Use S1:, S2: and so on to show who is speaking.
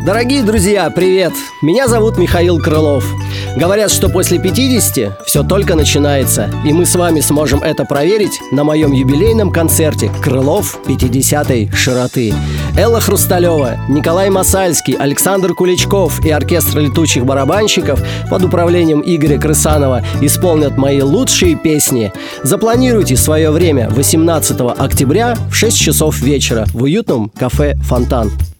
S1: Дорогие друзья, привет! Меня зовут Михаил Крылов. Говорят, что после 50 все только начинается. И мы с вами сможем это проверить на моем юбилейном концерте «Крылов 50-й широты». Элла Хрусталева, Николай Масальский, Александр Куличков и оркестр летучих барабанщиков под управлением Игоря Крысанова исполнят мои лучшие песни. Запланируйте свое время 18 октября в 6 часов вечера в уютном кафе «Фонтан».